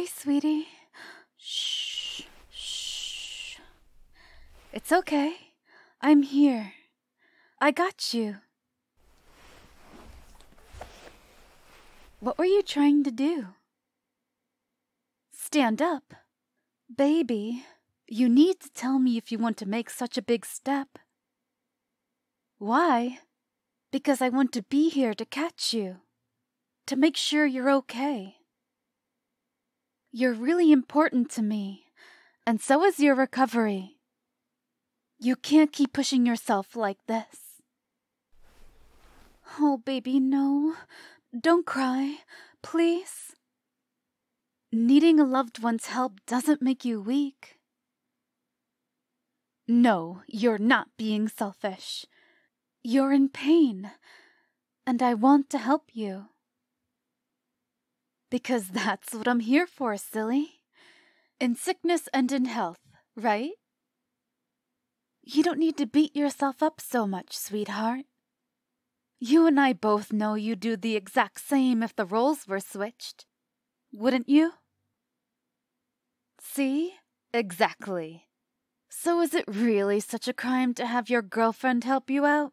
sweetie. Shh, shh. It's okay. I'm here. I got you. What were you trying to do? Stand up. Baby, you need to tell me if you want to make such a big step. Why? Because I want to be here to catch you. To make sure you're okay. You're really important to me, and so is your recovery. You can't keep pushing yourself like this. Oh, baby, no. Don't cry, please. Needing a loved one's help doesn't make you weak. No, you're not being selfish. You're in pain, and I want to help you. Because that's what I'm here for, silly. In sickness and in health, right? You don't need to beat yourself up so much, sweetheart. You and I both know you'd do the exact same if the roles were switched. Wouldn't you? See? Exactly. So is it really such a crime to have your girlfriend help you out?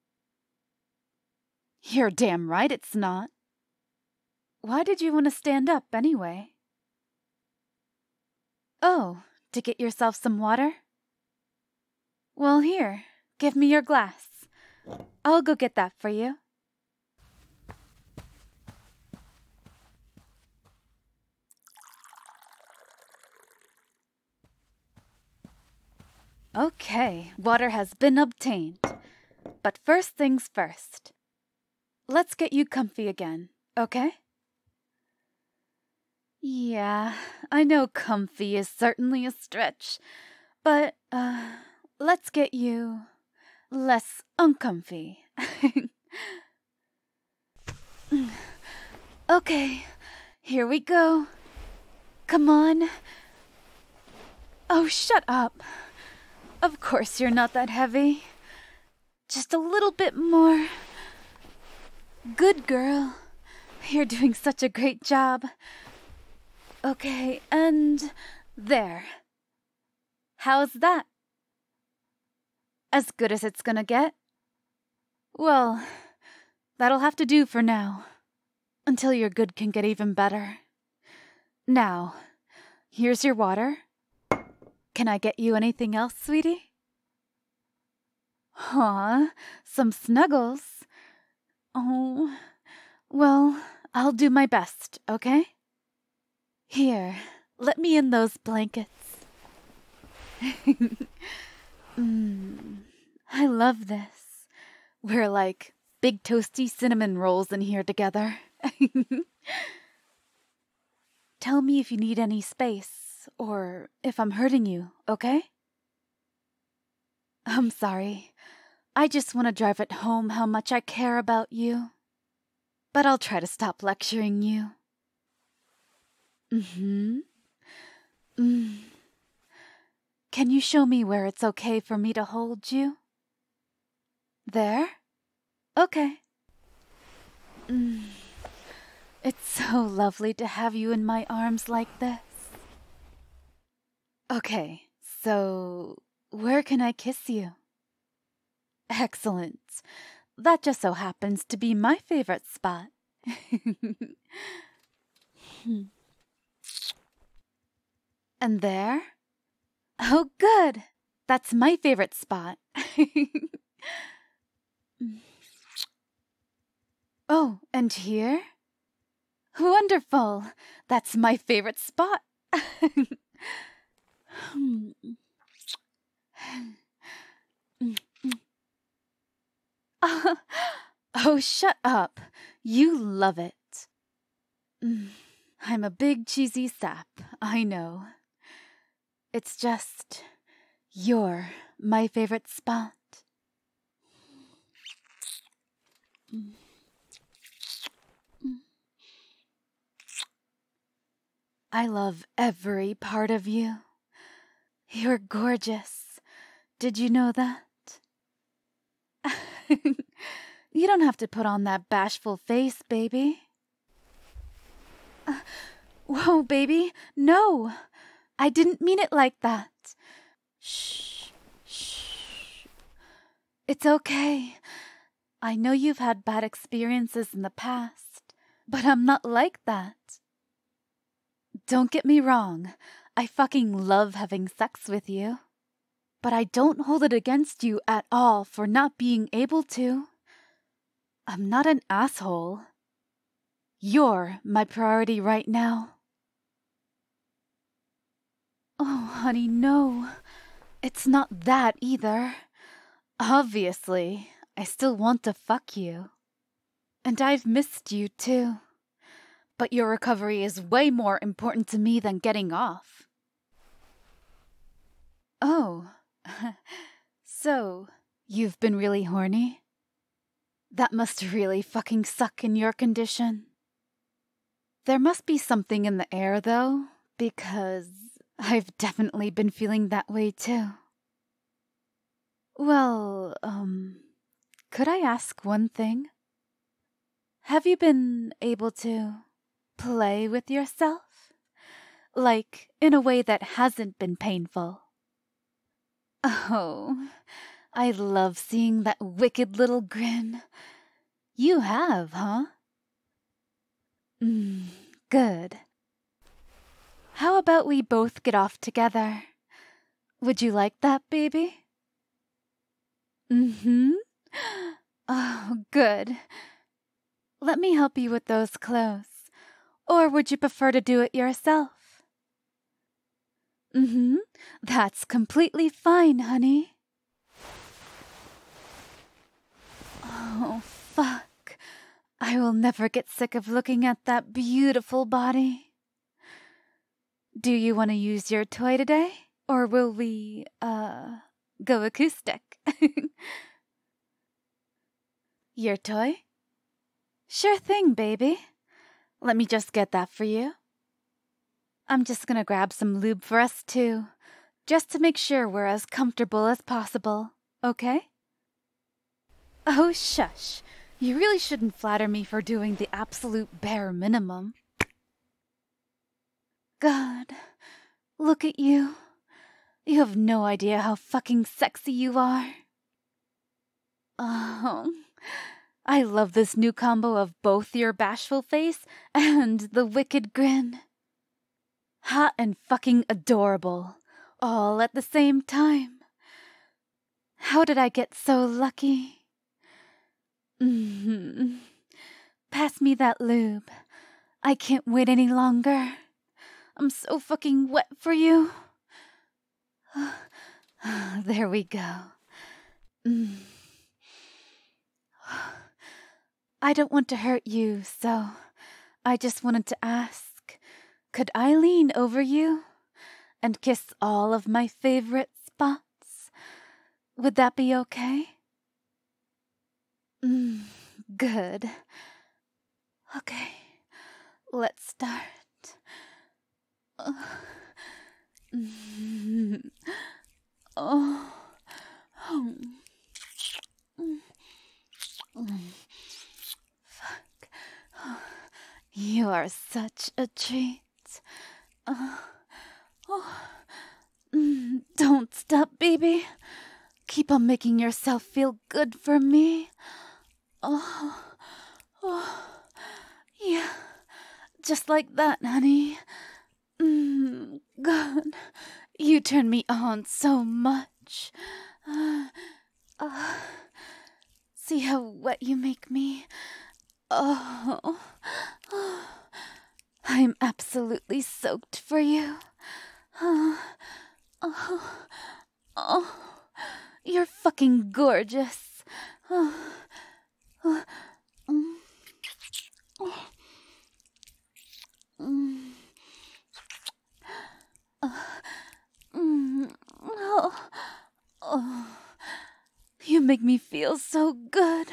You're damn right it's not. Why did you want to stand up anyway? Oh, to get yourself some water? Well, here, give me your glass. I'll go get that for you. Okay, water has been obtained. But first things first. Let's get you comfy again, okay? Yeah, I know comfy is certainly a stretch, but, let's get you less uncomfy. Okay, here we go. Come on. Oh, shut up. Of course you're not that heavy. Just a little bit more. Good girl. You're doing such a great job. Okay, and there. How's that? As good as it's gonna get? Well, that'll have to do for now. Until your good can get even better. Now, here's your water. Can I get you anything else, sweetie? Aw, some snuggles. Oh, well, I'll do my best, okay? Here, let me in those blankets. I love this. We're like big toasty cinnamon rolls in here together. Tell me if you need any space, or if I'm hurting you, okay? I'm sorry. I just want to drive it home how much I care about you. But I'll try to stop lecturing you. Can you show me where it's okay for me to hold you? There? Okay. It's so lovely to have you in my arms like this. Okay, so where can I kiss you? Excellent. That just so happens to be my favorite spot. And there? Oh, good. That's my favorite spot. Oh, and here? Wonderful. That's my favorite spot. Oh, shut up. You love it. I'm a big cheesy sap, I know. It's just, you're my favorite spot. I love every part of you. You're gorgeous. Did you know that? You don't have to put on that bashful face, baby. Whoa, baby, no. I didn't mean it like that. Shh, shh. It's okay. I know you've had bad experiences in the past, but I'm not like that. Don't get me wrong, I fucking love having sex with you. But I don't hold it against you at all for not being able to. I'm not an asshole. You're my priority right now. Oh, honey, no. It's not that either. Obviously, I still want to fuck you. And I've missed you too. But your recovery is way more important to me than getting off. Oh. So, you've been really horny? That must really fucking suck in your condition. There must be something in the air, though, because I've definitely been feeling that way, too. Well, could I ask one thing? Have you been able to play with yourself? Like, in a way that hasn't been painful? Oh, I love seeing that wicked little grin. You have, huh? Good. How about we both get off together? Would you like that, baby? Oh, good. Let me help you with those clothes. Or would you prefer to do it yourself? That's completely fine, honey. Oh, fuck. I will never get sick of looking at that beautiful body. Do you want to use your toy today? Or will we, go acoustic? Your toy? Sure thing, baby. Let me just get that for you. I'm just gonna grab some lube for us too, just to make sure we're as comfortable as possible, okay? Oh, shush. You really shouldn't flatter me for doing the absolute bare minimum. God, look at you. You have no idea how fucking sexy you are. Oh, I love this new combo of both your bashful face and the wicked grin. Hot and fucking adorable, all at the same time. How did I get so lucky? Pass me that lube. I can't wait any longer. I'm so fucking wet for you. There we go. I don't want to hurt you, so I just wanted to ask, could I lean over you and kiss all of my favorite spots? Would that be okay? Good. Okay, let's start. Oh. Fuck. You are such a treat. Don't stop, baby. Keep on making yourself feel good for me. Yeah. Just like that, honey. God, you turn me on so much. See how wet you make me? Oh, I'm absolutely soaked for you. You're fucking gorgeous. You make me feel so good.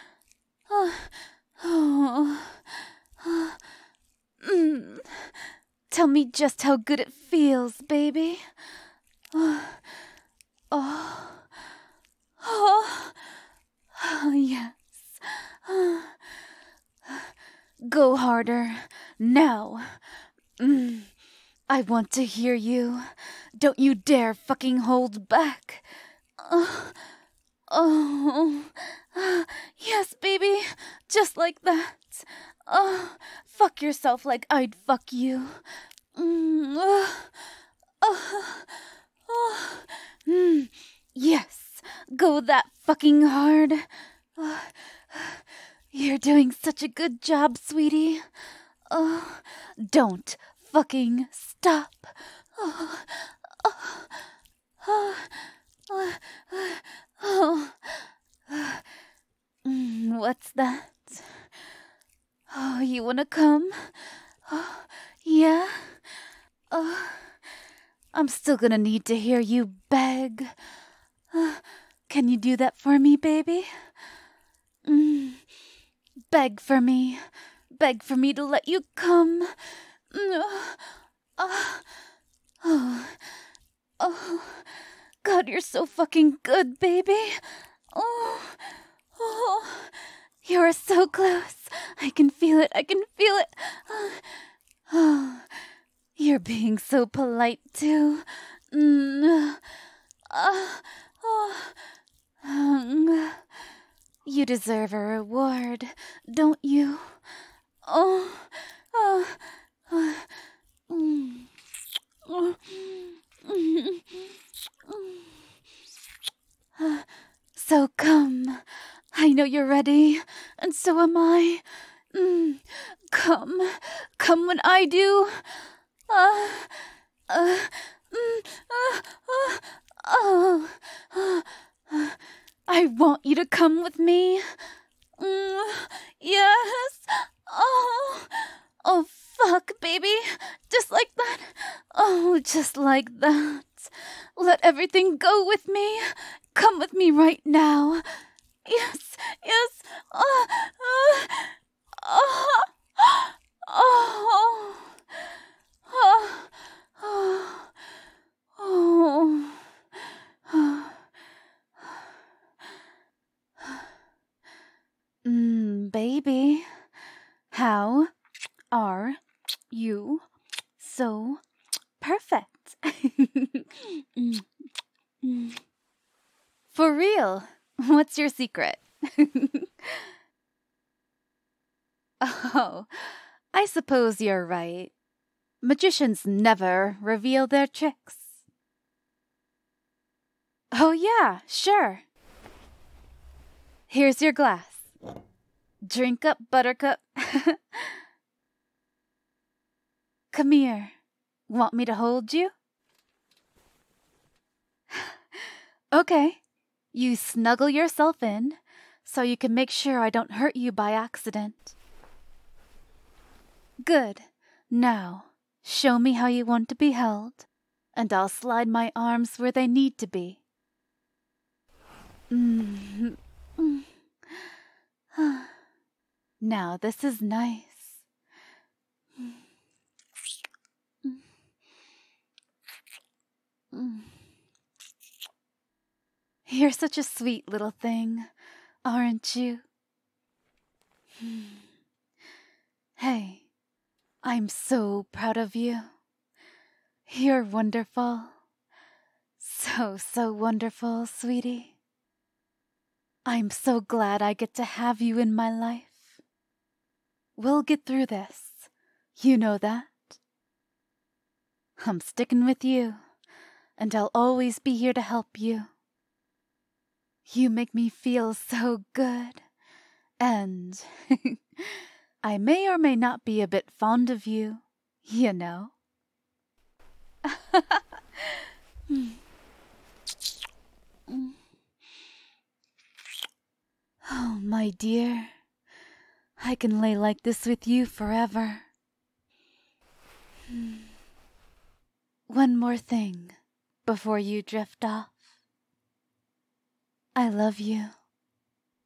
Tell me just how good it feels, baby. Yes. Go harder, now. I want to hear you. Don't you dare fucking hold back. Oh, yes, baby. Just like that. Fuck yourself like I'd fuck you. Yes, go that fucking hard. You're doing such a good job, sweetie. Don't fucking stop. What's that? Oh, you wanna come? Yeah? I'm still gonna need to hear you beg. Can you do that for me, baby? Beg for me. Beg for me to let you come. God, you're so fucking good, baby. Oh, you're so close. I can feel it. I can feel it. Oh, you're being so polite, too. You deserve a reward, don't you? So come. I know you're ready, and so am I. Come. Come when I do. I want you to come with me. Yes. Oh, fuck, baby. Just like that. Oh, just like that. Let everything go with me. Come with me right now. Yes, yes. Baby, how are you so perfect? For real, what's your secret? Oh, I suppose you're right. Magicians never reveal their tricks. Oh yeah, sure. Here's your glass. Drink up, Buttercup. Come here. Want me to hold you? Okay. You snuggle yourself in so you can make sure I don't hurt you by accident. Good. Now, show me how you want to be held, and I'll slide my arms where they need to be. Now this is nice. You're such a sweet little thing, aren't you? Hey, I'm so proud of you. You're wonderful. So wonderful, sweetie. I'm so glad I get to have you in my life. We'll get through this. You know that. I'm sticking with you, and I'll always be here to help you. You make me feel so good, and I may or may not be a bit fond of you, you know. Oh, my dear, I can lay like this with you forever. One more thing before you drift off. I love you.